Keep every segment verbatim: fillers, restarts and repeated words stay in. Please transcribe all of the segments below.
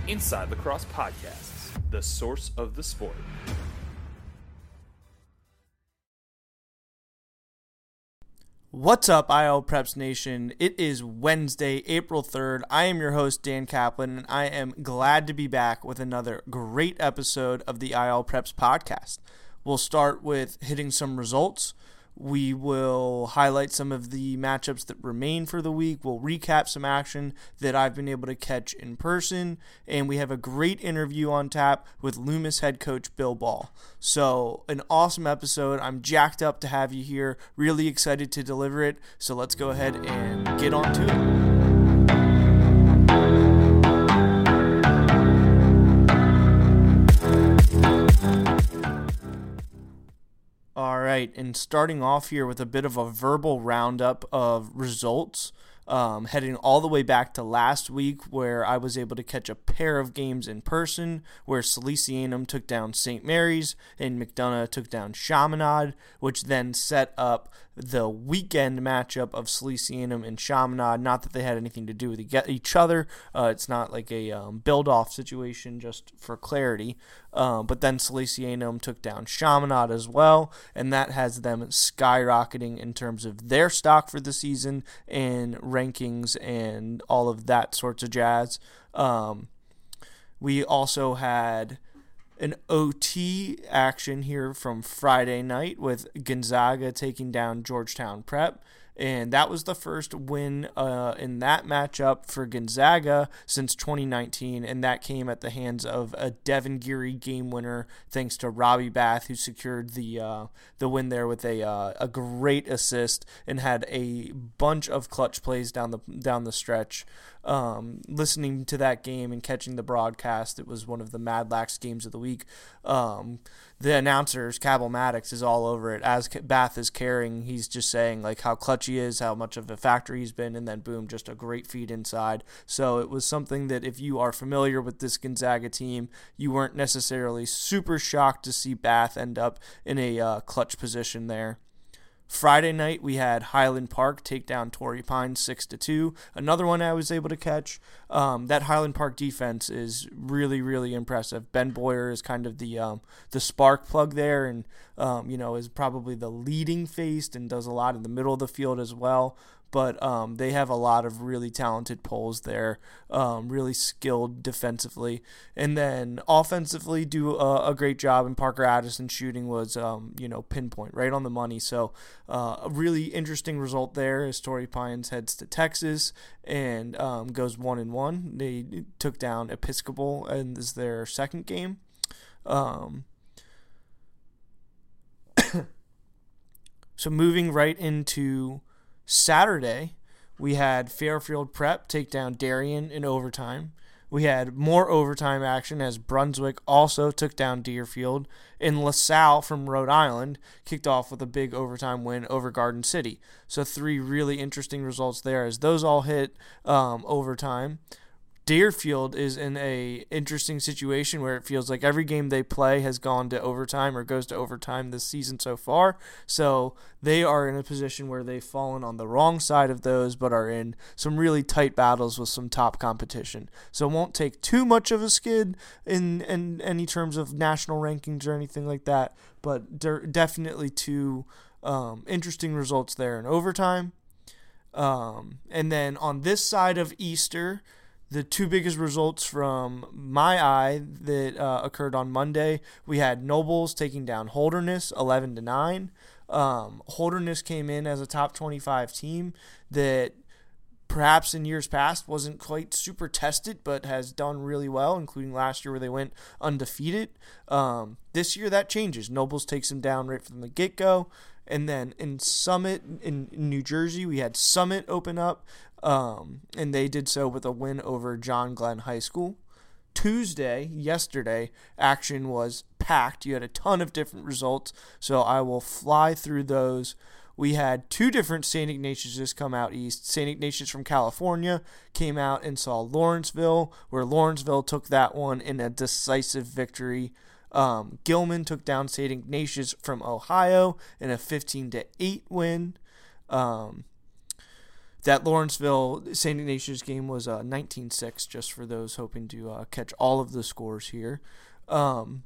Inside Lacrosse Podcasts, the source of the sport. What's up, I L Preps Nation? It is Wednesday, April third. I am your host, Dan Kaplan, and I am glad to be back with another great episode of the I L Preps Podcast. We'll start with hitting some results. We will highlight some of the matchups that remain for the week. We'll recap some action that I've been able to catch in person. And we have a great interview on tap with Loomis head coach Bill Ball. So an awesome episode. I'm jacked up to have you here. Really excited to deliver it. So let's go ahead and get on to it. All right, and starting off here with a bit of a verbal roundup of results, um, heading all the way back to last week where I was able to catch a pair of games in person where Salesianum took down Saint Mary's and McDonough took down Chaminade, which then set up the weekend matchup of Salesianum and Chaminade. Not that they had anything to do with each other. Uh, it's not like a um, build-off situation, just for clarity. Uh, but then Salesianum took down Chaminade as well, and that has them skyrocketing in terms of their stock for the season and rankings and all of that sorts of jazz. Um, we also had an O T action here from Friday night with Gonzaga taking down Georgetown Prep. And that was the first win uh, in that matchup for Gonzaga since twenty nineteen, and that came at the hands of a Devin Geary game winner, thanks to Robbie Bath, who secured the uh, the win there with a uh, a great assist and had a bunch of clutch plays down the down the stretch. Um, listening to that game and catching the broadcast, it was one of the Mad Lax games of the week. Um, the announcers, Cabell Maddox, is all over it. As Bath is carrying, he's just saying like how clutch he is, how much of a factor he's been, and then boom, just a great feed inside. So it was something that if you are familiar with this Gonzaga team, you weren't necessarily super shocked to see Bath end up in a uh, clutch position there. Friday night, we had Highland Park take down Torrey Pines six to two. Another one I was able to catch. Um, that Highland Park defense is really, really impressive. Ben Boyer is kind of the um, the spark plug there, and um, you know is probably the leading face and does a lot in the middle of the field as well. But um, they have a lot of really talented poles there, um, really skilled defensively. And then offensively do a, a great job, and Parker Addison shooting was, um, you know, pinpoint, right on the money. So uh, a really interesting result there as Torrey Pines heads to Texas and um, goes one and one. They took down Episcopal, and this is their second game. Um, so moving right into Saturday, we had Fairfield Prep take down Darien in overtime. We had more overtime action as Brunswick also took down Deerfield, and LaSalle from Rhode Island kicked off with a big overtime win over Garden City. So three really interesting results there as those all hit um, overtime. Deerfield is in a interesting situation where it feels like every game they play has gone to overtime or goes to overtime this season so far. So they are in a position where they've fallen on the wrong side of those, but are in some really tight battles with some top competition. So it won't take too much of a skid in, in any terms of national rankings or anything like that, but de- definitely two um, interesting results there in overtime. Um, and then on this side of Easter, the two biggest results from my eye that uh, occurred on Monday, we had Nobles taking down Holderness eleven to nine. Um, Holderness came in as a top twenty-five team that perhaps in years past wasn't quite super tested, but has done really well, including last year where they went undefeated. Um, this year that changes. Nobles takes them down right from the get-go. And then in Summit, in, in New Jersey, we had Summit open up, um, and they did so with a win over John Glenn High School. Tuesday, yesterday, action was packed. You had a ton of different results, so I will fly through those. We had two different Saint Ignatiuses come out east. Saint Ignatius from California came out and saw Lawrenceville, where Lawrenceville took that one in a decisive victory. Um, Gilman took down Saint Ignatius from Ohio in a fifteen to eight win. Um, that Lawrenceville Saint Ignatius game was uh, nineteen six, just for those hoping to uh, catch all of the scores here. Um,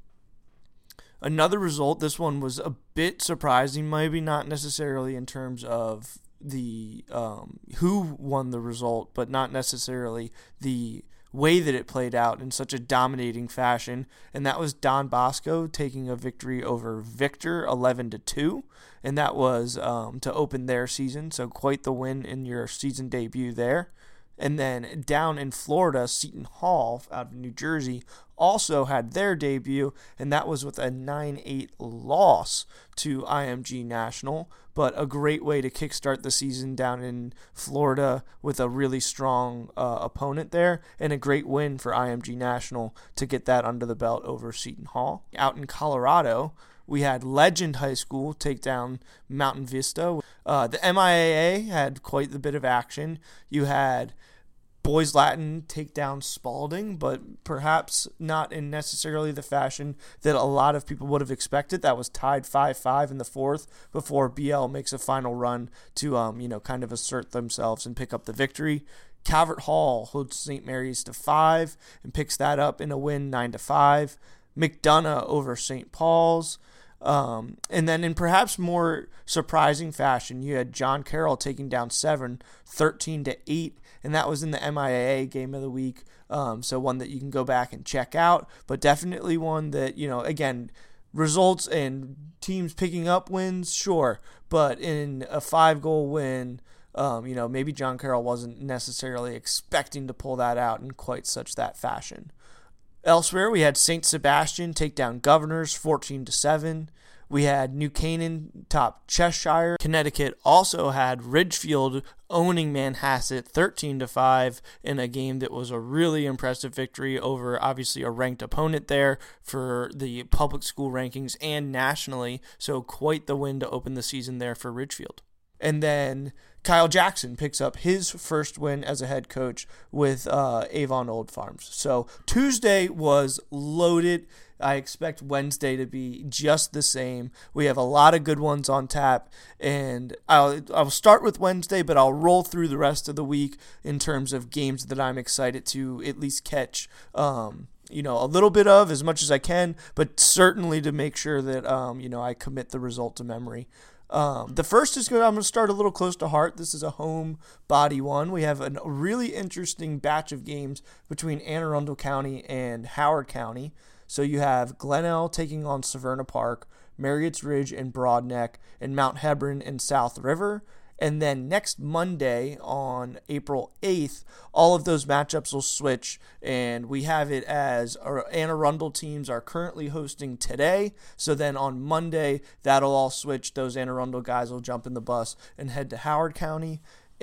another result, this one was a bit surprising, maybe not necessarily in terms of the um, who won the result, but not necessarily the way that it played out in such a dominating fashion, and that was Don Bosco taking a victory over Victor eleven to two, and that was um, to open their season, so quite the win in your season debut there. And then down in Florida, Seton Hall out of New Jersey also had their debut, and that was with a nine eight loss to I M G National, but a great way to kickstart the season down in Florida with a really strong uh, opponent there, and a great win for I M G National to get that under the belt over Seton Hall. Out in Colorado, we had Legend High School take down Mountain Vista. Uh, the M I A A had quite a bit of action. You had Boys Latin take down Spalding, but perhaps not in necessarily the fashion that a lot of people would have expected. That was tied five five in the fourth before B L makes a final run to, um, you know, kind of assert themselves and pick up the victory. Calvert Hall holds Saint Mary's to five and picks that up in a win nine to five. McDonough over Saint Paul's. Um, and then in perhaps more surprising fashion, you had John Carroll taking down Severn thirteen to eight, and that was in the M I A A game of the week. Um, so one that you can go back and check out, but definitely one that, you know, again, results and teams picking up wins, sure, but in a five-goal win, um, you know, maybe John Carroll wasn't necessarily expecting to pull that out in quite such that fashion. Elsewhere, we had Saint Sebastian take down Governors fourteen to seven. We had New Canaan top Cheshire. Connecticut also had Ridgefield owning Manhasset thirteen to five in a game that was a really impressive victory over obviously a ranked opponent there for the public school rankings and nationally. So quite the win to open the season there for Ridgefield. And then Kyle Jackson picks up his first win as a head coach with uh, Avon Old Farms. So Tuesday was loaded. I expect Wednesday to be just the same. We have a lot of good ones on tap, and I'll I'll start with Wednesday, but I'll roll through the rest of the week in terms of games that I'm excited to at least catch. Um, you know, a little bit of as much as I can, but certainly to make sure that um, you know, I commit the result to memory. Um, the first is good. I'm going to start a little close to heart. This is a home body one. We have a really interesting batch of games between Anne Arundel County and Howard County. So you have Glenelg taking on Severna Park, Marriott's Ridge and Broadneck, and Mount Hebron and South River. And then next Monday on April eighth, all of those matchups will switch, and we have it as our Anne Arundel teams are currently hosting today. So then on Monday, that'll all switch. Those Anne Arundel guys will jump in the bus and head to Howard County.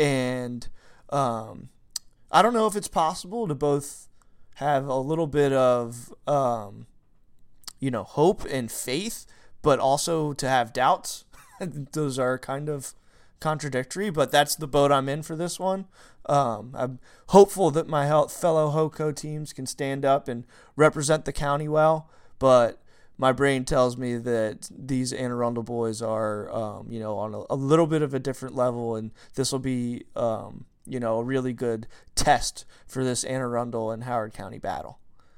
And um, I don't know if it's possible to both have a little bit of, um, you know, hope and faith, but also to have doubts. Those are kind of contradictory, but that's the boat I'm in for this one. Um, I'm hopeful that my fellow HOCO teams can stand up and represent the county well, but my brain tells me that these Anne Arundel boys are, um, you know, on a, a little bit of a different level, and this will be, um, you know, a really good test for this Anne Arundel and Howard County battle.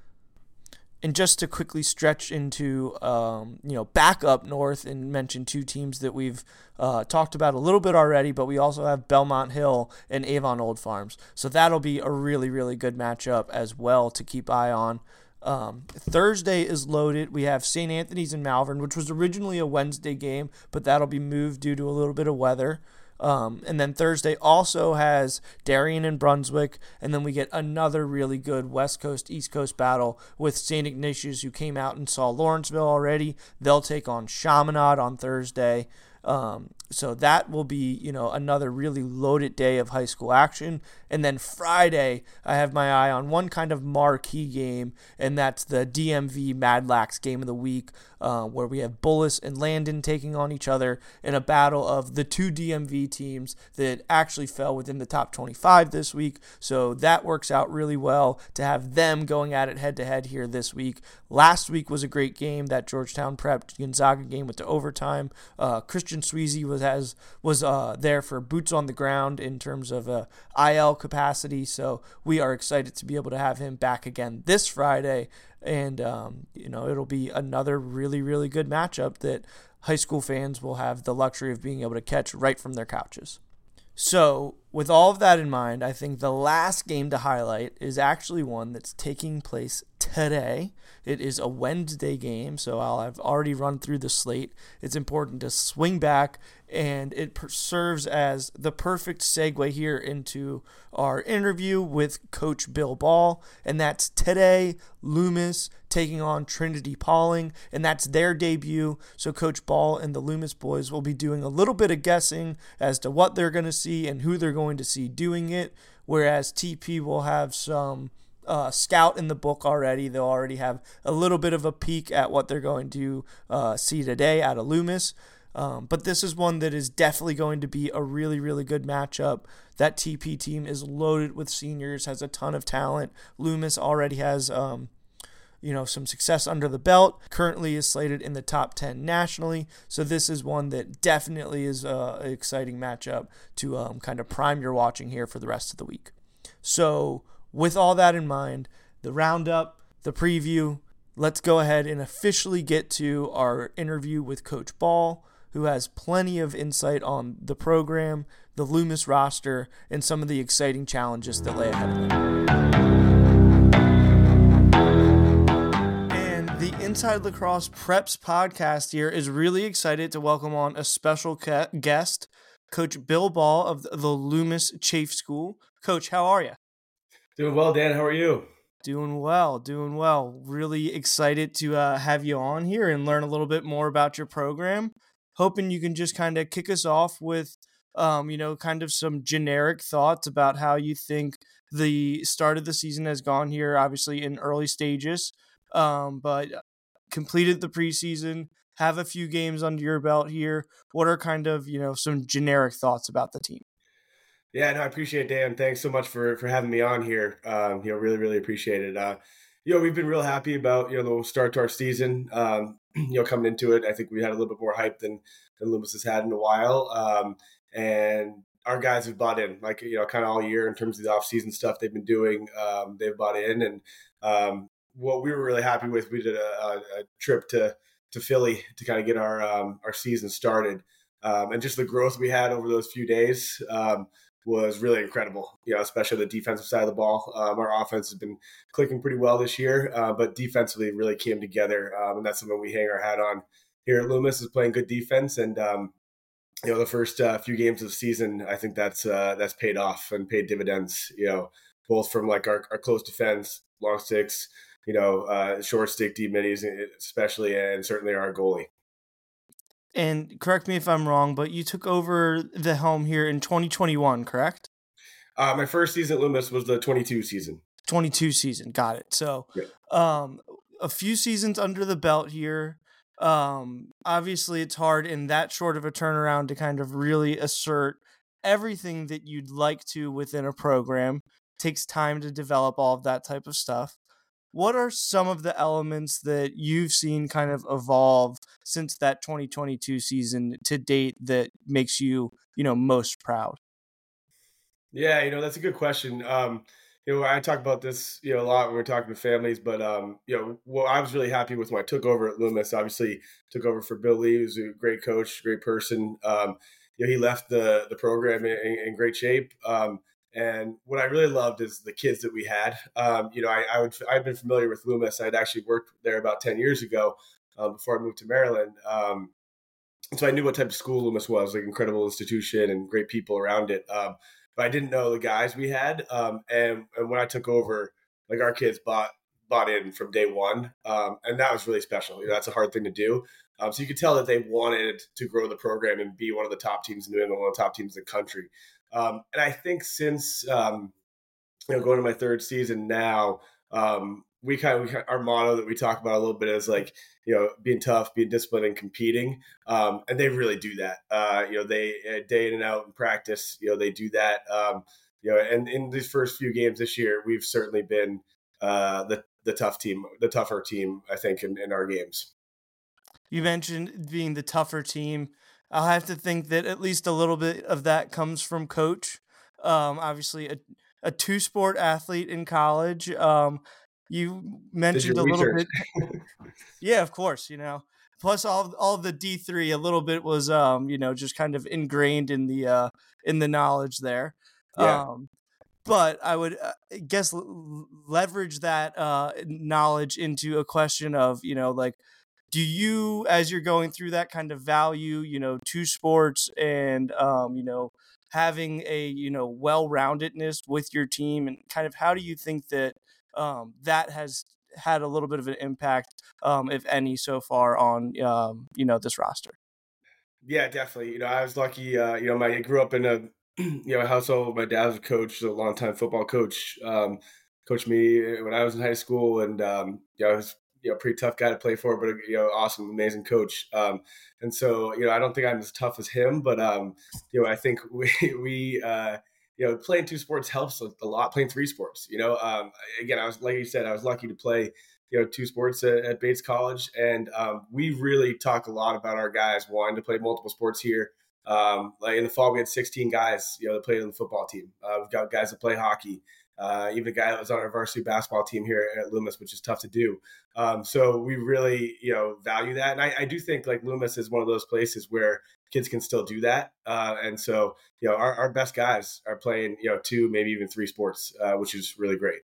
And just to quickly stretch into, um, you know, back up north and mention two teams that we've uh, talked about a little bit already, but we also have Belmont Hill and Avon Old Farms. So that'll be a really, really good matchup as well to keep eye on. Um, Thursday is loaded. We have Saint Anthony's and Malvern, which was originally a Wednesday game, but that'll be moved due to a little bit of weather. Um, and then Thursday also has Darien and Brunswick, and then we get another really good West Coast, East Coast battle with Saint Ignatius, who came out and saw Lawrenceville already. They'll take on Chaminade on Thursday. Um, so that will be, you know, another really loaded day of high school action. And then Friday, I have my eye on one kind of marquee game, and that's the D M V Mad Lax game of the week, uh, where we have Bullis and Landon taking on each other in a battle of the two D M V teams that actually fell within the top twenty-five this week. So that works out really well to have them going at it head-to-head here this week. Last week was a great game, that Georgetown Prep Gonzaga game with the overtime. Uh, Christian Sweezy was was as was uh, there for boots on the ground in terms of uh, I L capacity. So we are excited to be able to have him back again this Friday, and um, you know it'll be another really really good matchup that high school fans will have the luxury of being able to catch right from their couches. So, with all of that in mind, I think the last game to highlight is actually one that's taking place today. It is a Wednesday game, so I'll have already run through the slate. It's important to swing back, and it per- serves as the perfect segue here into our interview with Coach Bill Ball, and that's today, Loomis taking on Trinity Pawling, and that's their debut. So Coach Ball and the Loomis boys will be doing a little bit of guessing as to what they're going to see and who they're going to see doing it, whereas T P will have some uh, scout in the book already. They'll already have a little bit of a peek at what they're going to uh, see today out of Loomis. Um, but this is one that is definitely going to be a really, really good matchup. That T P team is loaded with seniors, has a ton of talent. Loomis already has um, you know, some success under the belt, currently is slated in the top ten nationally. So this is one that definitely is uh, an exciting matchup to um, kind of prime your watching here for the rest of the week. So with all that in mind, the roundup, the preview, let's go ahead and officially get to our interview with Coach Ball, who has plenty of insight on the program, the Loomis roster, and some of the exciting challenges that lay ahead of them. The Inside Lacrosse Preps podcast here is really excited to welcome on a special ca- guest, Coach Bill Ball of the Loomis Chafe School. Coach, how are you? Doing well, Dan. How are you? Doing well, doing well. Really excited to uh, have you on here and learn a little bit more about your program. Hoping you can just kind of kick us off with, um, you know, kind of some generic thoughts about how you think the start of the season has gone here, obviously in early stages. Um, but completed the preseason, have a few games under your belt here. What are kind of, you know, some generic thoughts about the team? Yeah, no, I appreciate it, Dan. Thanks so much for for having me on here. Um, you know, really, really appreciate it. Uh, you know, we've been real happy about, you know, the start to our season. Um, you know, coming into it, I think we had a little bit more hype than, than Loomis has had in a while. Um, and our guys have bought in, like, you know, kind of all year in terms of the off-season stuff they've been doing. Um, they've bought in. And um, what we were really happy with, we did a, a, a trip to to Philly to kind of get our um, our season started. Um, and just the growth we had over those few days um, was really incredible, you know, especially the defensive side of the ball. Um, our offense has been clicking pretty well this year, uh, but defensively really came together. Um, and that's something we hang our hat on here at Loomis, is playing good defense. And, um, you know, the first uh, few games of the season, I think that's uh, that's paid off and paid dividends, you know, both from like our, our close defense, long sticks, you know, uh, short stick deep middies, especially, and certainly our goalie. And correct me if I'm wrong, but you took over the helm here in twenty twenty-one, correct? Uh, my first season at Loomis was the twenty-two season. twenty-two season, got it. So yeah. um, a few seasons under the belt here. Um, obviously, it's hard in that short of a turnaround to kind of really assert everything that you'd like to within a program. It takes time to develop all of that type of stuff. What are some of the elements that you've seen kind of evolve since that twenty twenty-two season to date that makes you, you know, most proud? Yeah, you know, that's a good question. Um, you know, I talk about this, you know, a lot when we're talking to families, but, um, you know, well, I was really happy with when I took over at Loomis. Obviously took over for Bill Lee, who's a great coach, great person. Um, you know, he left the, the program in, in great shape. Um, And what I really loved is the kids that we had. Um, you know, I, I would I'd been familiar with Loomis. I'd actually worked there about ten years ago uh, before I moved to Maryland. Um, and so I knew what type of school Loomis was, like incredible institution and great people around it. Um, but I didn't know the guys we had. Um, and, and when I took over, like our kids bought bought in from day one. Um, and that was really special. You know, that's a hard thing to do. Um, so you could tell that they wanted to grow the program and be one of the top teams in New England, one of the top teams in the country. Um, and I think since, um, you know, going to my third season now, um, we kind of, we, our motto that we talk about a little bit is like, you know, being tough, being disciplined and competing. Um, and they really do that. Uh, you know, they uh, day in and out in practice, you know, they do that. Um, you know, and in these first few games this year, we've certainly been uh, the, the tough team, the tougher team, I think, in, in our games. You mentioned being the tougher team. I'll have to think that at least a little bit of that comes from coach. Um, obviously, a, a two sport athlete in college. Um, you Did mentioned your a little research. bit. Yeah, of course, you know. Plus all all the D three, a little bit was um, you know, just kind of ingrained in the uh in the knowledge there. Yeah. Um but I would uh, guess l- leverage that uh knowledge into a question of, you know, like do you as you're going through that kind of value, you know, two sports and um, you know, having a, you know, well-roundedness with your team and kind of how do you think that um that has had a little bit of an impact, um, if any, so far on um, you know, this roster. Yeah, definitely. You know, I was lucky. Uh, you know, my I grew up in a you know household. My dad was a coach, a longtime football coach. Um, coached me when I was in high school, and um, you know, I was you know pretty tough guy to play for, but you know, awesome, amazing coach. Um, and so you know, I don't think I'm as tough as him, but um, you know, I think we we uh, you know playing two sports helps a a lot. Playing three sports, you know, um, again, I was like you said, I was lucky to play you know two sports at, at Bates College, and um, we really talk a lot about our guys wanting to play multiple sports here. Um, like in the fall, we had sixteen guys, you know, that played on the football team. Uh, we've got guys that play hockey. Uh, even a guy that was on our varsity basketball team here at Loomis, which is tough to do. Um, so we really, you know, value that, and I, I do think like Loomis is one of those places where kids can still do that. Uh, and so, you know, our, our best guys are playing, you know, two, maybe even three sports, uh, which is really great.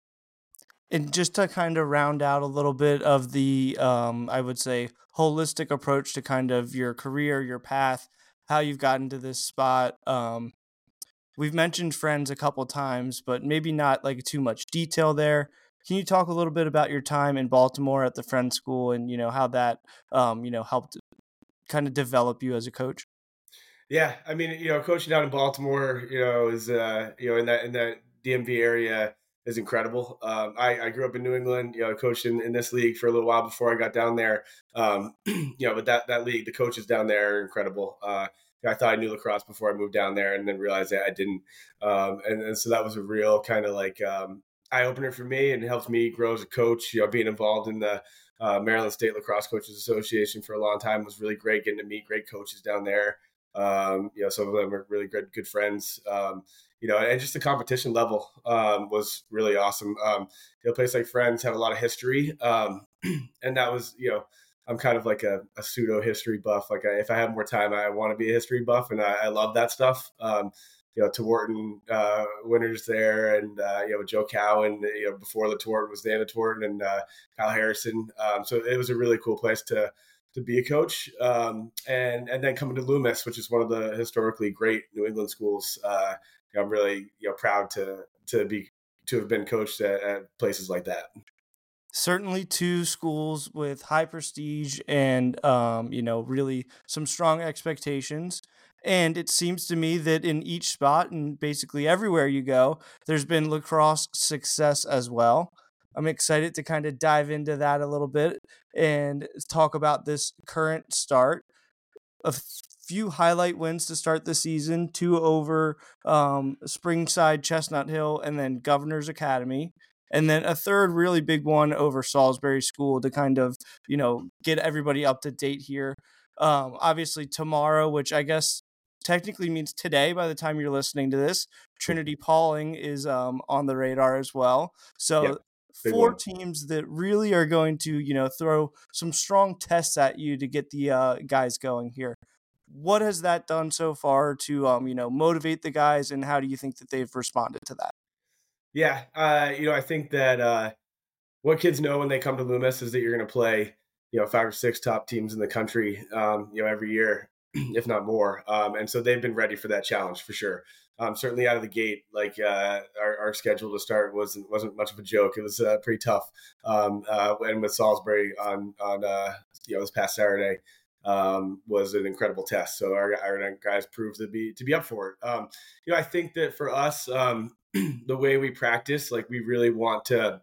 And just to kind of round out a little bit of the, um, I would say, holistic approach to kind of your career, your path, how you've gotten to this spot. Um, we've mentioned friends a couple times, but maybe not like too much detail there. Can you talk a little bit about your time in Baltimore at the Friend School and, you know, how that, um, you know, helped kind of develop you as a coach? Yeah, I mean, you know, coaching down in Baltimore, you know, is uh, you know, in that in that D M V area is incredible. Um, I, I grew up in New England, you know, coached in, in this league for a little while before I got down there. Um, you know, but that that league, the coaches down there are incredible. Uh, I thought I knew lacrosse before I moved down there, and then realized that I didn't. Um, and, and so that was a real kind of like um, eye opener for me, and it helped me grow as a coach. You know, being involved in the uh, Maryland State Lacrosse Coaches Association for a long time was really great. Getting to meet great coaches down there. Um, you know, some of them are really good, good friends. Um, you know, and just the competition level um, was really awesome. Um, you know, a place like Friends have a lot of history, um, and that was, you know, I'm kind of like a, a pseudo history buff. Like, I, if I have more time, I want to be a history buff, and I, I love that stuff. Um, you know, Tewarton uh, winners there, and uh, you know Joe Cowan. You know, before the Tewarton was Dana Tewarton and uh, Kyle Harrison. Um, so it was a really cool place to to be a coach, um, and and then coming to Loomis, which is one of the historically great New England schools. Uh, you know, I'm really you know proud to to be to have been coached at, at places like that. Certainly two schools with high prestige and um, you know, really some strong expectations. And it seems to me that in each spot and basically everywhere you go, there's been lacrosse success as well. I'm excited to kind of dive into that a little bit and talk about this current start. A few highlight wins to start the season, two over um, Springside, Chestnut Hill, and then Governor's Academy. And then a third really big one over Salisbury School to kind of, you know, get everybody up to date here. Um, obviously, tomorrow, which I guess technically means today by the time you're listening to this, Trinity Pauling is um, on the radar as well. Yep, So big four one. teams that really are going to, you know, throw some strong tests at you to get the uh, guys going here. What has that done so far to, um, you know, motivate the guys, and how do you think that they've responded to that? Yeah, uh, you know, I think that uh, what kids know when they come to Loomis is that you're going to play, you know, five or six top teams in the country, um, you know, every year, if not more. Um, and so they've been ready for that challenge for sure. Um, certainly out of the gate, like uh, our, our schedule to start wasn't wasn't much of a joke. It was uh, pretty tough. Um, uh, and with Salisbury on on uh, you know this past Saturday um, was an incredible test. So our, our guys proved to be to be up for it. Um, you know, I think that for us, um, the way we practice, like we really want to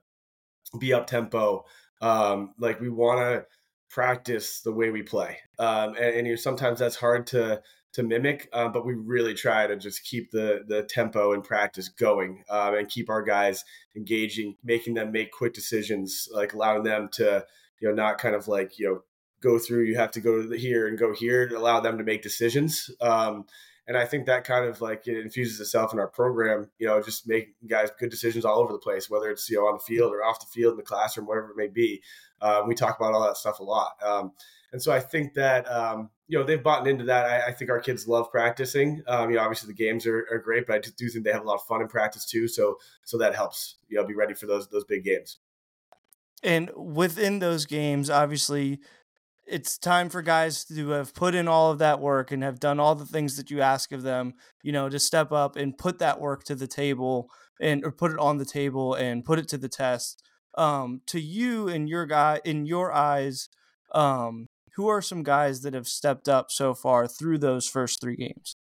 be up tempo. Um, like we want to practice the way we play, um, and, and you know, sometimes that's hard to to mimic, um, but we really try to just keep the the tempo and practice going, um, and keep our guys engaging, making them make quick decisions, like allowing them to you know not kind of like you know go through. You have to go to the here and go here to allow them to make decisions. Um, and I think that kind of like it infuses itself in our program, you know, just making guys good decisions all over the place, whether it's, you know, on the field or off the field in the classroom, whatever it may be. Uh, we talk about all that stuff a lot. Um, and so I think that, um, you know, they've bought into that. I, I think our kids love practicing. Um, you know, obviously the games are, are great, but I do think they have a lot of fun in practice too. So, so that helps, you know, be ready for those, those big games. And within those games, obviously, it's time for guys to have put in all of that work and have done all the things that you ask of them, you know, to step up and put that work to the table and or put it on the table and put it to the test. Um, to you and your guy in your eyes, um, who are some guys that have stepped up so far through those first three games?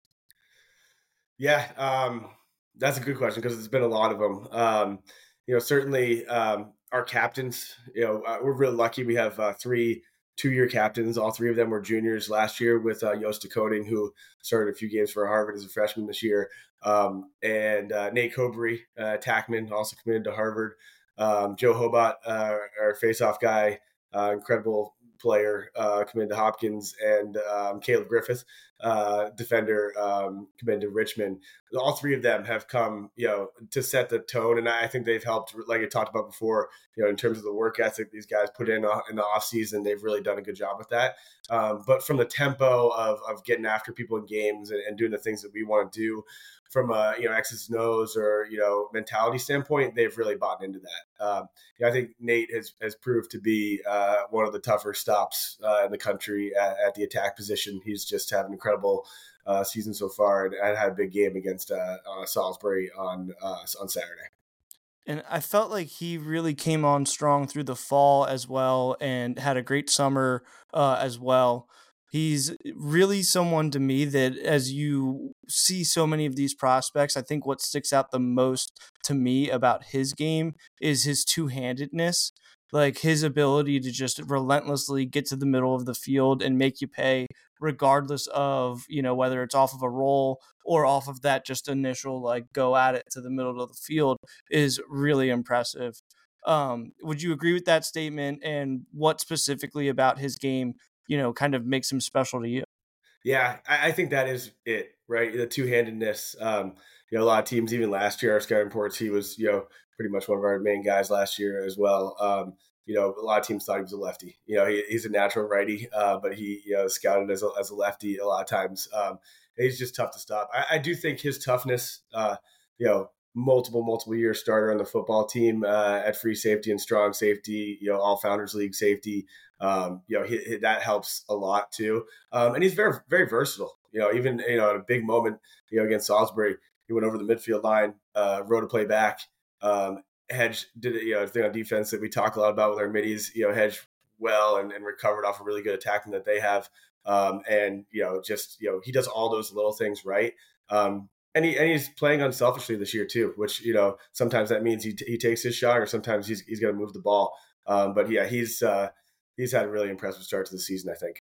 Yeah, um, that's a good question because there's been a lot of them. Um, you know, certainly um, our captains, you know, uh, we're really lucky. We have uh, three two-year captains. All three of them were juniors last year with uh, Yost Decoding, who started a few games for Harvard as a freshman this year. Um, and uh, Nate Cobury, uh, Tackman, also committed to Harvard. Um, Joe Hobart, uh, our face-off guy, uh, incredible player, uh, committed to Hopkins, and um, Caleb Griffith, uh, defender, um, committed to Richmond. All three of them have come, you know, to set the tone, and I think they've helped, like I talked about before, you know, in terms of the work ethic these guys put in uh, in the off season. They've really done a good job with that. Um, but from the tempo of of getting after people in games and, and doing the things that we want to do, from a you know X's and O's or you know mentality standpoint, they've really bought into that. Um, you know, I think Nate has has proved to be uh, one of the tougher stops uh, in the country at, at the attack position. He's just had an incredible uh, season so far, and I had a big game against uh, uh, Salisbury on uh, on Saturday. And I felt like he really came on strong through the fall as well and had a great summer uh, as well. He's really someone to me that as you see so many of these prospects, I think what sticks out the most to me about his game is his two-handedness, like his ability to just relentlessly get to the middle of the field and make you pay regardless of, you know, whether it's off of a roll or off of that just initial like go at it to the middle of the field is really impressive. Um, would you agree with that statement? And what specifically about his game, you know, kind of makes him special to you? Yeah, I, I think that is it, right? The two handedness. Um, you know, a lot of teams, even last year, our scouting reports, he was, you know, pretty much one of our main guys last year as well. Um, you know, a lot of teams thought he was a lefty. You know, he, he's a natural righty, uh, but he, you know, scouted as a, as a lefty a lot of times. Um, he's just tough to stop. I, I do think his toughness, uh, you know, multiple, multiple year starter on the football team uh, at free safety and strong safety, you know, all Founders League safety. Um, you know, he, he, that helps a lot too. Um, and he's very, very versatile. You know, even, you know, at a big moment, you know, against Salisbury, he went over the midfield line, uh, wrote a play back, um, Hedge did it, you know, thing on defense that we talk a lot about with our middies, you know, Hedge well and, and recovered off a really good attacking that they have. Um, and, you know, just, you know, he does all those little things right. Um, and, he, and he's playing unselfishly this year too, which, you know, sometimes that means he, t- he takes his shot or sometimes he's, he's going to move the ball. Um, but yeah, he's, uh, he's had a really impressive start to the season, I think.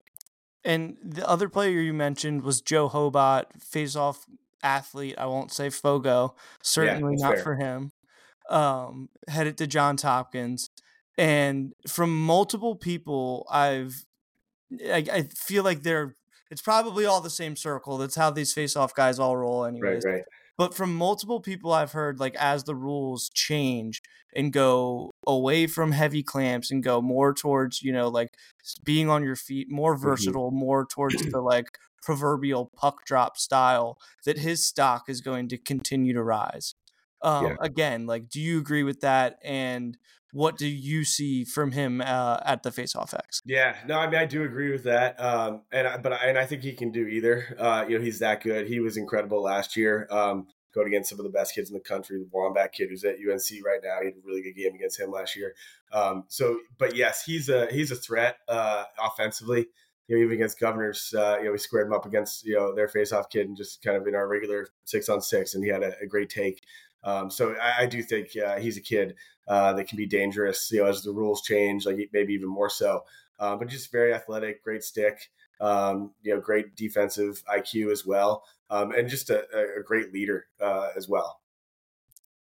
And the other player you mentioned was Joe Hobart, face-off athlete. I won't say Fogo, certainly yeah, not fair. for him. Um, headed to Johns Hopkins. And from multiple people, I've I, I feel like they're it's probably all the same circle. That's how these face-off guys all roll, Right, anyways. right. But from multiple people I've heard, like as the rules change and go away from heavy clamps and go more towards, you know, like being on your feet, more versatile, mm-hmm. more towards the like proverbial puck drop style, that his stock is going to continue to rise. Um, yeah. Again, like, do you agree with that? And what do you see from him uh, at the Face-Off X? Yeah, no, I mean, I do agree with that. Um, and I, but I, and I think he can do either. Uh, you know, he's that good. He was incredible last year. Um, going against some of the best kids in the country. The Wombat kid who's at U N C right now, he had a really good game against him last year. Um, so, but yes, he's a he's a threat uh, offensively. You know, even against Governors, uh, you know, we squared him up against you know their face-off kid and just kind of in our regular six on six, and he had a, a great take. Um, so I, I do think uh, he's a kid uh, that can be dangerous, you know, as the rules change, like maybe even more so. Uh, but just very athletic, great stick, um, you know, great defensive I Q as well, um, and just a, a great leader uh, as well.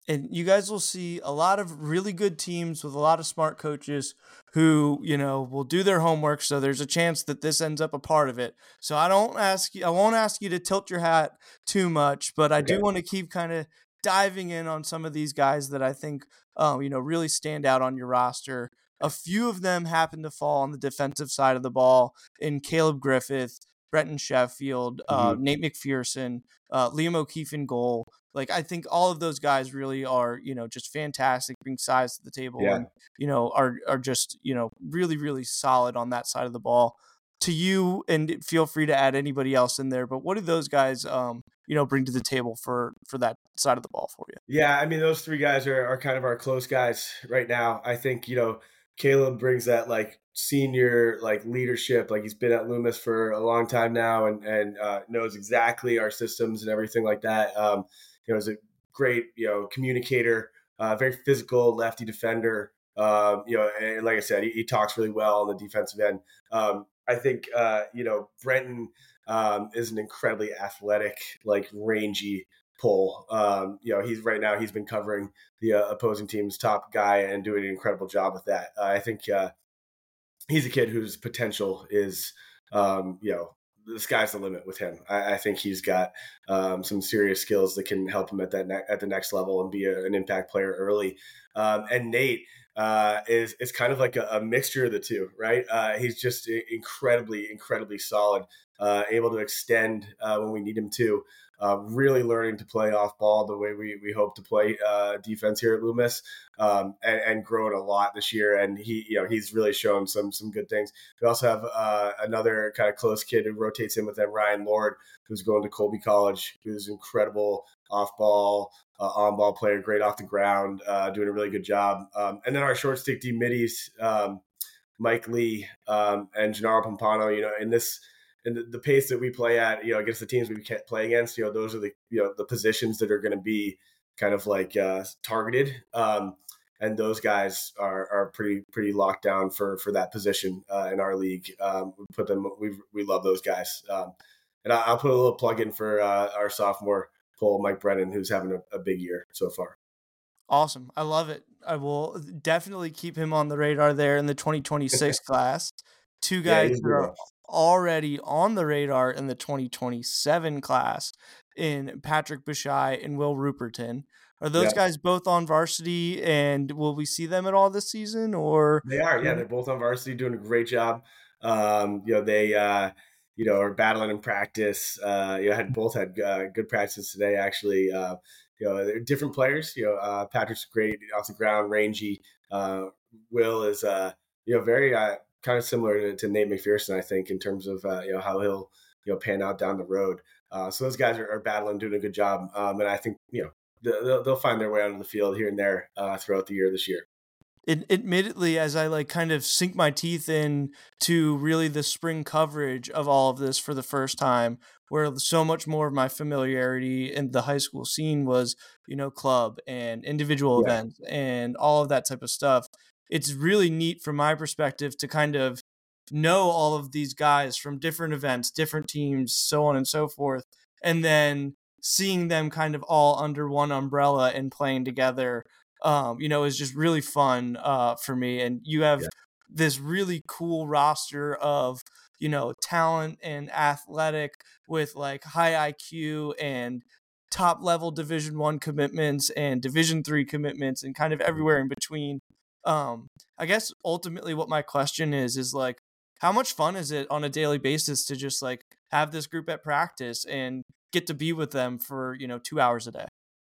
And you guys will see a lot of really good teams with a lot of smart coaches who, you know, will do their homework. So there's a chance that this ends up a part of it. So I don't ask you, I won't ask you to tilt your hat too much, but I Okay. do want to keep kind of diving in on some of these guys that I think, um, you know, really stand out on your roster. A few of them happen to fall on the defensive side of the ball in Caleb Griffith, Brenton Sheffield, uh, Mhm. Nate McPherson, uh, Liam O'Keefe in goal. Like, I think all of those guys really are, you know, just fantastic, bring size to the table, Yeah. and, you know, are are just, you know, really, really solid on that side of the ball. To you, and feel free to add anybody else in there, but what do those guys, um, you know, bring to the table for for that side of the ball for you? Yeah, I mean, those three guys are, are kind of our close guys right now. I think, you know, Caleb brings that like senior like leadership. Like he's been at Loomis for a long time now and and uh, knows exactly our systems and everything like that. Um, you know, is a great, you know, communicator, uh, very physical lefty defender. Um, you know, and like I said, he, he talks really well on the defensive end. Um, I think uh, you know, Brenton um, is an incredibly athletic, like rangy pull. Um, you know, he's right now he's been covering the uh, opposing team's top guy and doing an incredible job with that. Uh, I think uh, he's a kid whose potential is, um, you know, the sky's the limit with him. I, I think he's got um, some serious skills that can help him at that ne- at the next level and be a, an impact player early. Um, and Nate uh, is is kind of like a, a mixture of the two, right? Uh, he's just incredibly, incredibly solid, uh, able to extend uh, when we need him to. Uh, really learning to play off ball the way we, we hope to play uh, defense here at Loomis, um, and, and growing a lot this year. And he, you know, he's really shown some some good things. We also have uh, another kind of close kid who rotates in with them, Ryan Lord, who's going to Colby College, who's incredible off ball, uh, on ball player, great off the ground, uh, doing a really good job. Um, and then our short stick D middies, um, Mike Lee um, and Gennaro Pompano, you know, in this and the, the pace that we play at, you know, against the teams we can't play against, you know, those are the, you know, the positions that are going to be kind of like uh, targeted. Um, and those guys are, are pretty, pretty locked down for, for that position uh, in our league. Um, we put them, we, we love those guys. Um, and I, I'll put a little plug in for uh, our sophomore Cole, Mike Brennan, who's having a, a big year so far. Awesome. I love it. I will definitely keep him on the radar there in the twenty twenty-six class. Two Yeah, guys he's a that good are one. already on the radar in the twenty twenty-seven class in Patrick Bashai and Will Ruperton. Are those Yeah, guys both on varsity, and will we see them at all this season? Or they are. Yeah, they're both on varsity, doing a great job. Um, you know, they, uh, you know, are battling in practice. Uh, you know, had both had uh, good practices today. Actually, uh, you know, they're different players. You know, uh, Patrick's great off the ground, rangy. Uh, Will is, uh, you know, very uh, kind of similar to, to Nate McPherson, I think, in terms of uh, you know how he'll you know pan out down the road. Uh, so those guys are, are battling, doing a good job, um, and I think you know they'll, they'll find their way onto the field here and there uh, throughout the year this year. It, admittedly, as I like kind of sink my teeth in to really the spring coverage of all of this for the first time, where so much more of my familiarity in the high school scene was, you know, club and individual Yeah. events and all of that type of stuff. It's really neat from my perspective to kind of know all of these guys from different events, different teams, so on and so forth, and then seeing them kind of all under one umbrella and playing together, um, you know, is just really fun uh, for me. And you have Yeah. this really cool roster of, you know, talent and athletic with like high I Q and top level division one commitments and division three commitments and kind of everywhere in between. Um, I guess ultimately what my question is, is like, how much fun is it on a daily basis to just like have this group at practice and get to be with them for, you know, two hours a day?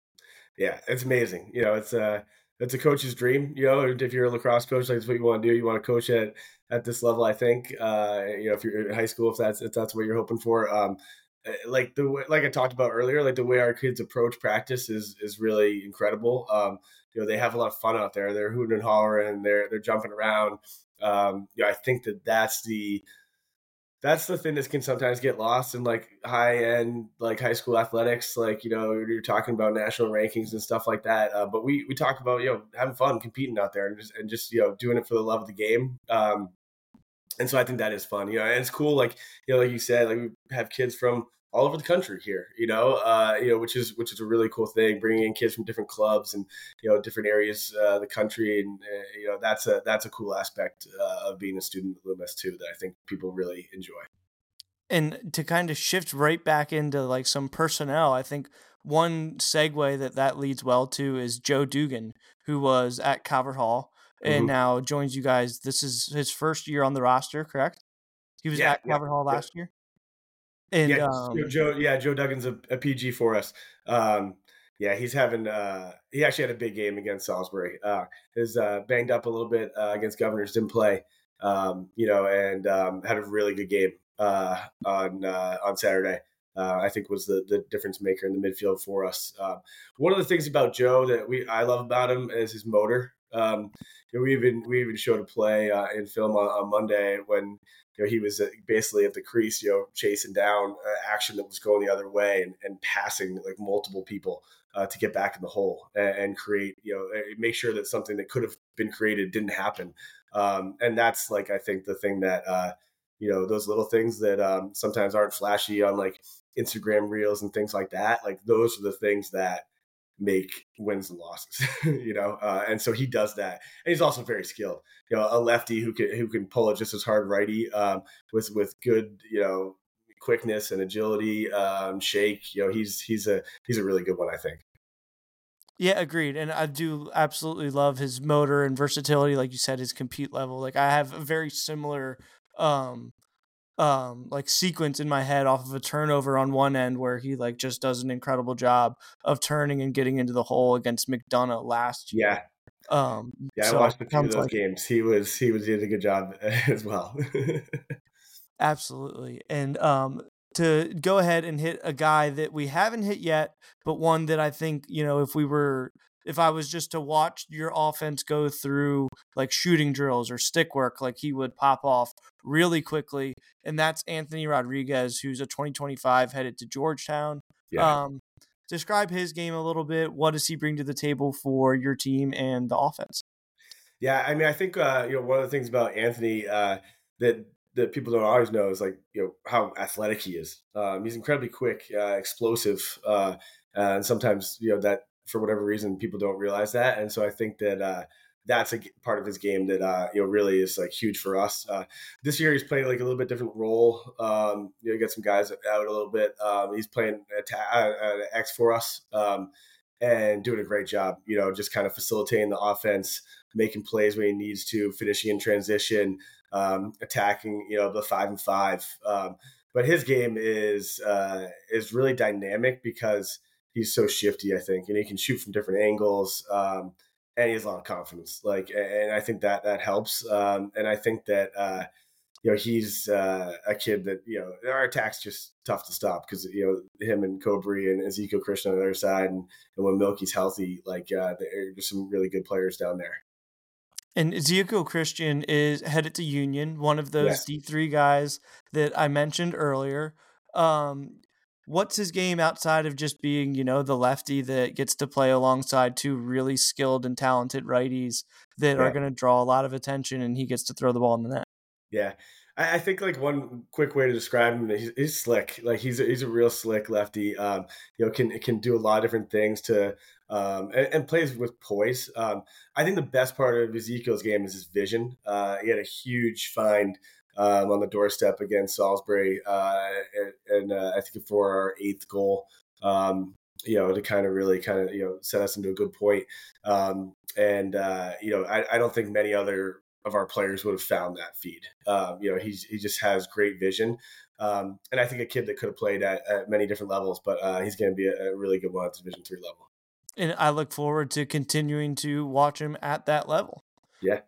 Yeah, it's amazing. You know, it's a it's a coach's dream. You know, if you're a lacrosse coach, like, that's what you want to do. You want to coach at at this level. I think. Uh, you know, if you're in high school, if that's if that's what you're hoping for. Um, eh, like the way, like I talked about earlier, like the way our kids approach practice is is really incredible. Um, you know, they have a lot of fun out there. They're hooting and hollering. They're they're jumping around. Um, you know, I think that that's the that's the thing that can sometimes get lost in like high end like high school athletics, like you know you're talking about national rankings and stuff like that, uh, but we we talk about you know having fun competing out there and just and just you know doing it for the love of the game. Um, and so I think that is fun, you know, and it's cool, like you know like you said, like we have kids from all over the country here, you know, uh, you know, which is which is a really cool thing, bringing in kids from different clubs and you know different areas uh, of the country, and uh, you know that's a that's a cool aspect uh, of being a student at Loomis too that I think people really enjoy. And to kind of shift right back into like some personnel, I think one segue that that leads well to is Joe Dugan, who was at Calvert Hall and Mm-hmm. now joins you guys. This is his first year on the roster, correct? He was Yeah, at yeah, Calvert Hall yeah. last year. And Yeah, um, Joe. Yeah, Joe Duggan's a, a P G for us. Um, yeah, he's having. Uh, he actually had a big game against Salisbury. Uh, is uh, banged up a little bit uh, against Governors. Didn't play. Um, you know, and um, had a really good game uh, on uh, on Saturday. Uh, I think was the the difference maker in the midfield for us. Um, one of the things about Joe that we I love about him is his motor. Um, you know, we even we even showed a play uh, in film on, on Monday when you know, he was uh, basically at the crease, you know, chasing down uh, action that was going the other way and, and passing like multiple people uh, to get back in the hole and, and create, you know, make sure that something that could have been created didn't happen. Um, and that's like, I think the thing that, uh, you know, those little things that um, sometimes aren't flashy on like Instagram reels and things like that. Like those are the things that make wins and losses, you know. Uh, and so he does that, and he's also very skilled. You know, a lefty who can who can pull it just as hard righty um, with with good you know quickness and agility, um, shake. You know, he's he's a he's a really good one, I think. yeah, agreed. And I do absolutely love his motor and versatility, like you said, his compute level. Like I have a very similar um um like sequence in my head off of a turnover on one end where he like just does an incredible job of turning and getting into the hole against McDonough last year. Yeah, Um yeah. I so watched a it few of sounds those like games. He was he was did a good job as well. absolutely. And um to go ahead and hit a guy that we haven't hit yet, but one that I think, you know, if we were if I was just to watch your offense go through like shooting drills or stick work, like he would pop off really quickly. And that's Anthony Rodriguez, who's a twenty twenty-five headed to Georgetown. Yeah. Um, describe his game a little bit. What does he bring to the table for your team and the offense? Yeah, I mean, I think uh, you know one of the things about Anthony uh, that that people don't always know is like you know how athletic he is. Um, he's incredibly quick, uh, explosive, uh, and sometimes you know that for whatever reason people don't realize that. And so I think that uh, that's a g- part of his game that uh, you know really is like huge for us. Uh, this year he's playing like a little bit different role. Um, you know, get some guys out a little bit. Um, he's playing atta- uh, uh, X for us. Um, and doing a great job, you know, just kind of facilitating the offense, making plays when he needs to, finishing in transition, um, attacking, you know, the five and five. Um, but his game is uh, is really dynamic because he's so shifty, I think, and he can shoot from different angles, um, and he has a lot of confidence. Like, and I think that that helps. Um, and I think that uh, you know, he's uh, a kid that, you know, our attack's just tough to stop because, you know, him and Cobry and Ezekiel Christian on the other side. And, and when Milky's healthy, like, uh, there's some really good players down there. And Ezekiel Christian is headed to Union, one of those Yes. D three guys that I mentioned earlier. Um, what's his game outside of just being, you know, the lefty that gets to play alongside two really skilled and talented righties that are Yeah. going to draw a lot of attention, and he gets to throw the ball in the net? Yeah. I, I think like one quick way to describe him, he's, he's slick. Like he's a, he's a real slick lefty. Um, you know, can can do a lot of different things to um, and, and plays with poise. Um, I think the best part of Ezekiel's game is his vision. Uh, he had a huge find um, on the doorstep against Salisbury, uh, and, and uh, I think for our eighth goal. Um, you know, to kind of really kind of, you know, set us into a good point. Um, and, uh, you know, I, I don't think many other of our players would have found that feed. Um, you know, he's, he just has great vision. Um, and I think a kid that could have played at, at many different levels, but uh, he's going to be a, a really good one at Division three level. And I look forward to continuing to watch him at that level. Yeah.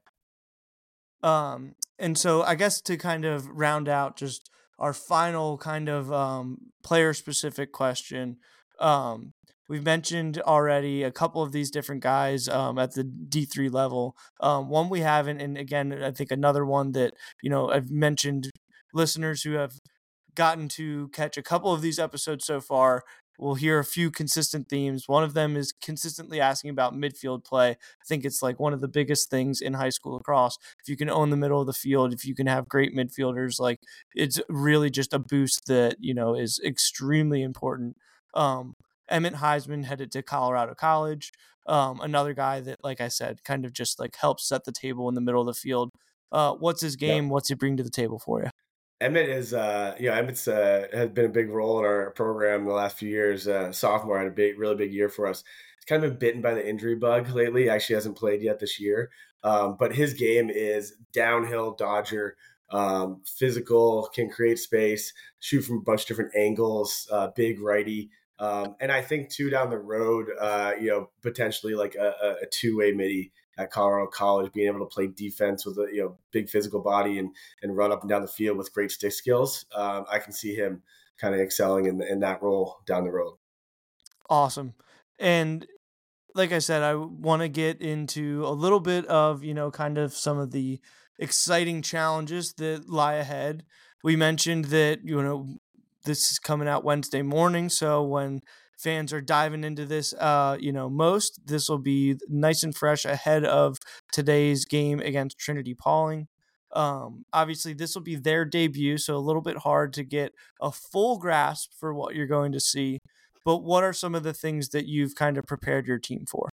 Um, and so I guess to kind of round out just our final kind of um, player specific question, um, we've mentioned already a couple of these different guys um, at the D three level. Um, one we haven't, and again, I think another one that, you know, I've mentioned listeners who have gotten to catch a couple of these episodes so far we'll hear a few consistent themes. One of them is consistently asking about midfield play. I think it's like one of the biggest things in high school lacrosse. If you can own the middle of the field, if you can have great midfielders, like it's really just a boost that, you know, is extremely important. Um, Emmett Heisman headed to Colorado College. Um, another guy that, like I said, kind of just like helps set the table in the middle of the field. Uh, what's his game? Yep. What's he bring to the table for you? Emmett is, uh, you know, Emmett's uh, has been a big role in our program in the last few years. Uh, sophomore had a big, really big year for us. He's kind of been bitten by the injury bug lately. Actually, hasn't played yet this year. Um, but his game is downhill dodger, um, physical, can create space, shoot from a bunch of different angles, uh, big righty. Um, and I think too down the road, uh, you know, potentially like a, a two-way midi at Colorado College, being able to play defense with a you know big physical body and and run up and down the field with great stick skills. Um, I can see him kind of excelling in in that role down the road. Awesome. And like I said, I want to get into a little bit of, you know, kind of some of the exciting challenges that lie ahead. We mentioned that, you know, this is coming out Wednesday morning. So when fans are diving into this, uh, you know, most, this will be nice and fresh ahead of today's game against Trinity Pawling. Um, obviously, this will be their debut, so a little bit hard to get a full grasp for what you're going to see. But what are some of the things that you've kind of prepared your team for?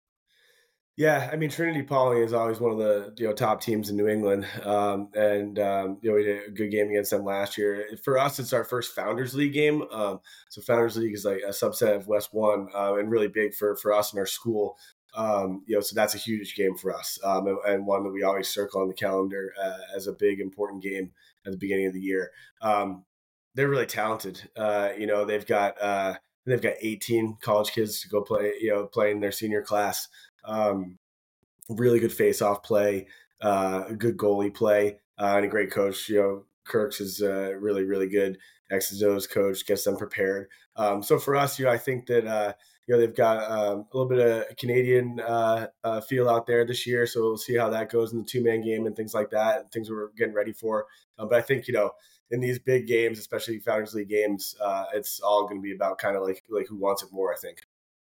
Yeah, I mean Trinity Pawling is always one of the you know top teams in New England, um, and um, you know we did a good game against them last year. For us, it's our first Founders League game. Um, so Founders League is like a subset of West One, uh, and really big for for us and our school. Um, you know, so that's a huge game for us, um, and, and one that we always circle on the calendar uh, as a big important game at the beginning of the year. Um, they're really talented. Uh, you know, they've got uh, they've got eighteen college kids to go play. You know, play in their senior class. Um, really good face-off play, uh, good goalie play, uh, and a great coach. You know, Kirks is uh, really, really good. X's and O's coach gets them prepared. Um, so for us, you know, I think that uh, you know they've got um, a little bit of Canadian uh, uh, feel out there this year. So we'll see how that goes in the two-man game and things like that, and things we're getting ready for. Um, but I think you know in these big games, especially Founders League games, uh, it's all going to be about kind of like like who wants it more. I think.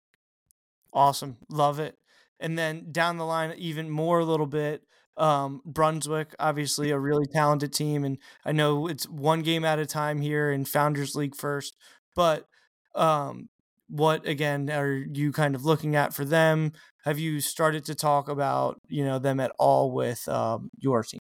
Awesome. Love it. And then down the line, even more a little bit, um, Brunswick, obviously a really talented team. And I know it's one game at a time here in Founders League first, but um, what, again, are you kind of looking at for them? Have you started to talk about, you know, them at all with um, your team?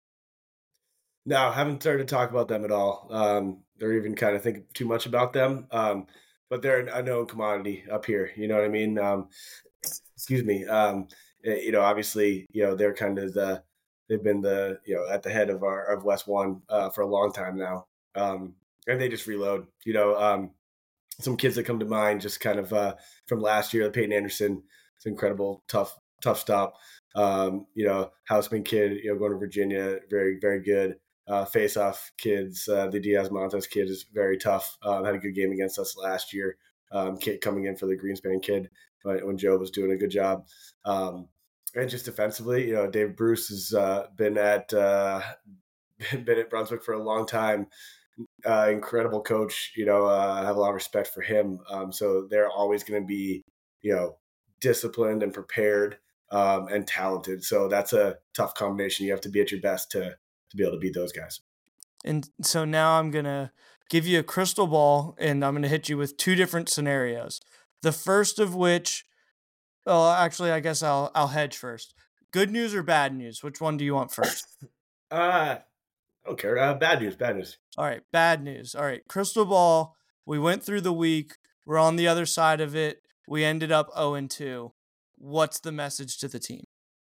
No, haven't started to talk about them at all. Um, or even kind of think too much about them. Um, but they're a known commodity up here. You know what I mean? Um, excuse me. Um, eh, you know, obviously, you know, they're kind of the, they've been the, you know, at the head of our, of West One, uh, for a long time now. Um, and they just reload, you know, um, some kids that come to mind just kind of, uh, from last year, Peyton Anderson, it's incredible, tough, tough stop. Um, you know, Houseman kid, you know, going to Virginia, very, very good. Uh, face-off kids, uh, the Diaz Montes kid is very tough. Um, had a good game against us last year. Um, kid coming in for the Greenspan kid when Joe was doing a good job. Um, and just defensively, you know, Dave Bruce has uh, been at uh, been at Brunswick for a long time. Uh, incredible coach. You know, uh, I have a lot of respect for him. Um, so they're always going to be, you know, disciplined and prepared um, and talented. So that's a tough combination. You have to be at your best to to be able to beat those guys. And so now I'm going to give you a crystal ball and I'm going to hit you with two different scenarios. The first of which, well, actually, I guess I'll I'll hedge first. Good news or bad news? Which one do you want first? Uh, I don't care. Uh, bad news, bad news. All right, bad news. All right, crystal ball. We went through the week. We're on the other side of it. We ended up oh and two. What's the message to the team?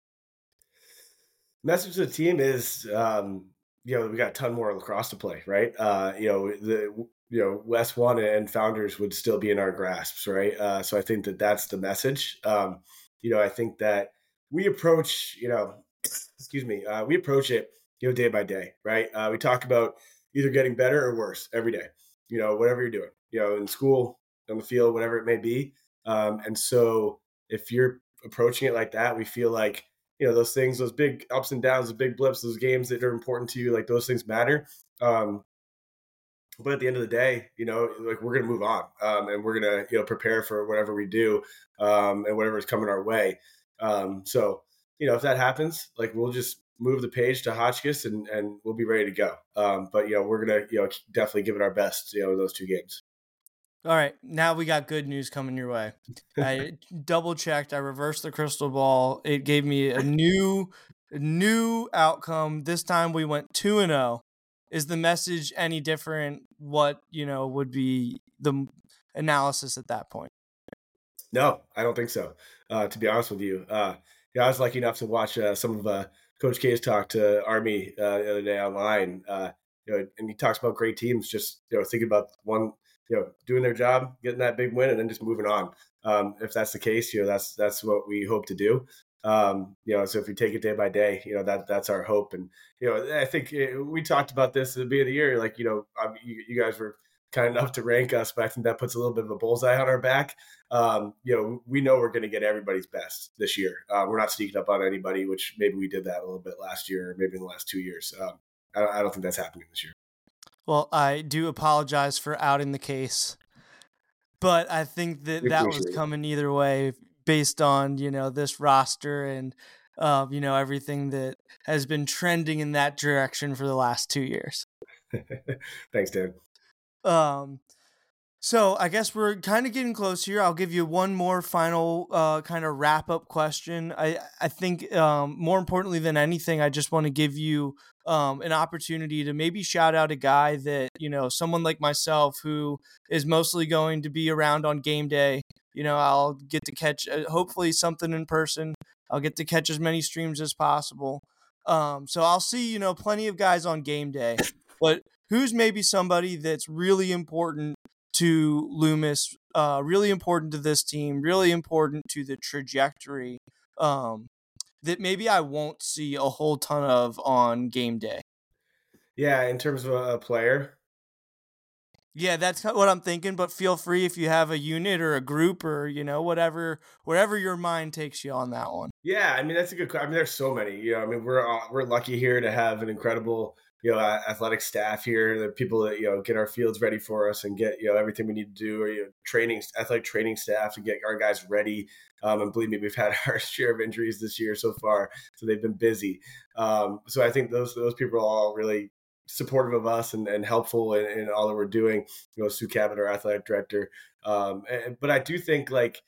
Message to the team is, um, you know, we got a ton more lacrosse to play, right? Uh, you know, the you know West One and Founders would still be in our grasps, right? Uh, so I think that that's the message. Um, you know, I think that we approach, you know, excuse me, uh, we approach it, you know, day by day, right? Uh, we talk about either getting better or worse every day. You know, whatever you're doing, you know, in school, on the field, whatever it may be. Um, and so if you're approaching it like that, we feel like, you know, those things, those big ups and downs, those big blips, those games that are important to you, like those things matter. Um, But at the end of the day, you know, like we're going to move on um, and we're going to, you know, prepare for whatever we do um, and whatever is coming our way. Um, so, you know, if that happens, like we'll just move the page to Hotchkiss and, and we'll be ready to go. Um, but, you know, we're going to, you know, definitely give it our best, you know, in those two games. All right, now we got good news coming your way. I double checked. I reversed the crystal ball. It gave me a new, a new outcome. This time we went two and zero. Is the message any different? What you know would be the analysis at that point? No, I don't think so. Uh, to be honest with you, uh, yeah, I was lucky enough to watch uh, some of uh, Coach K's talk to Army uh, the other day online. Uh, you know, and he talks about great teams just you know thinking about one, you know, doing their job, getting that big win, and then just moving on. Um, if that's the case, you know, that's that's what we hope to do. Um, you know, so if we take it day by day, you know, that that's our hope. And you know, I think it, we talked about this at the beginning of the year. Like, you know, I, you, you guys were kind enough to rank us, but I think that puts a little bit of a bullseye on our back. Um, you know, we know we're going to get everybody's best this year. Uh, we're not sneaking up on anybody, which maybe we did that a little bit last year, or maybe in the last two years. Um, I, I don't think that's happening this year. Well, I do apologize for outing the case, but I think that We that was appreciate it. coming either way based on, you know, this roster and, uh, you know, everything that has been trending in that direction for the last two years. Thanks, Dan. Um, so I guess we're kind of getting close here. I'll give you one more final uh, kind of wrap up question. I, I think um, more importantly than anything, I just want to give you um, an opportunity to maybe shout out a guy that, you know, someone like myself who is mostly going to be around on game day. You know, I'll get to catch uh, hopefully something in person. I'll get to catch as many streams as possible. Um, so I'll see, you know, plenty of guys on game day, but who's maybe somebody that's really important to Loomis, uh, really important to this team, really important to the trajectory um, that maybe I won't see a whole ton of on game day. Yeah, in terms of a player. Yeah, that's what I'm thinking, but feel free if you have a unit or a group or, you know, whatever, wherever your mind takes you on that one. Yeah, I mean, that's a good question. I mean, there's so many, you know, I mean, we're, uh, we're lucky here to have an incredible, you know, uh, athletic staff here, the people that, you know, get our fields ready for us and get, you know, everything we need to do, or, you know, training, athletic training staff to get our guys ready. Um, and believe me, we've had our share of injuries this year so far, so they've been busy. Um, so I think those, those people are all really supportive of us and, and helpful in, in all that we're doing. You know, Sue Cabot, our athletic director. Um, and, but I do think like,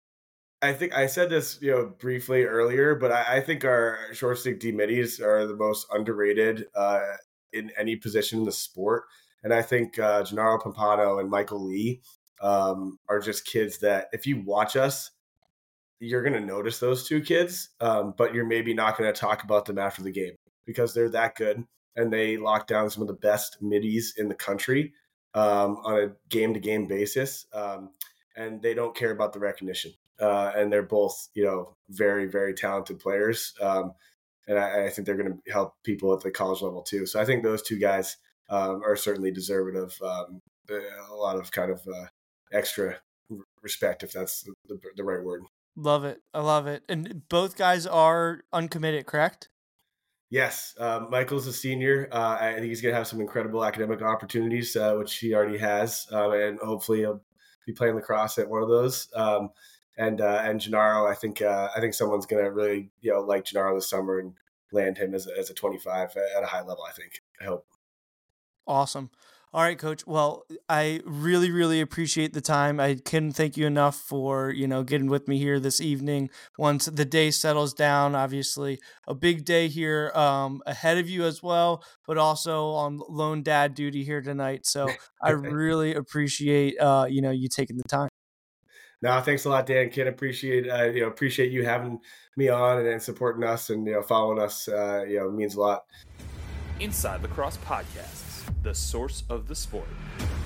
I think I said this, you know, briefly earlier, but I, I think our short stick D middies are the most underrated uh, in any position in the sport. And I think uh, Gennaro Pompano and Michael Lee um, are just kids that if you watch us, you're going to notice those two kids, um, but you're maybe not going to talk about them after the game because they're that good. And they lock down some of the best middies in the country um, on a game-to-game basis. Um, and they don't care about the recognition. Uh, and they're both, you know, very, very talented players. Um, and I, I think they're going to help people at the college level too. So I think those two guys um, are certainly deserving of um, a lot of kind of uh, extra respect, if that's the, the right word. Love it. I love it. And both guys are uncommitted, correct? Yes, uh, Michael's a senior. Uh, I think he's going to have some incredible academic opportunities, uh, which he already has, uh, and hopefully he'll be playing lacrosse at one of those. Um, and uh, and Gennaro, I think uh, I think someone's going to really you know like Gennaro this summer and land him as a, as a twenty-five at a high level. I think. I hope. Awesome. All right, Coach. Well, I really, really appreciate the time. I couldn't thank you enough for, you know, getting with me here this evening. Once the day settles down, obviously a big day here um, ahead of you as well, but also on lone dad duty here tonight. So I really appreciate, uh, you know, you taking the time. No, thanks a lot, Dan. Ken, appreciate uh, you know appreciate you having me on and, and supporting us and you know following us. Uh, you know, means a lot. Inside Lacrosse Podcasts, the source of the sport.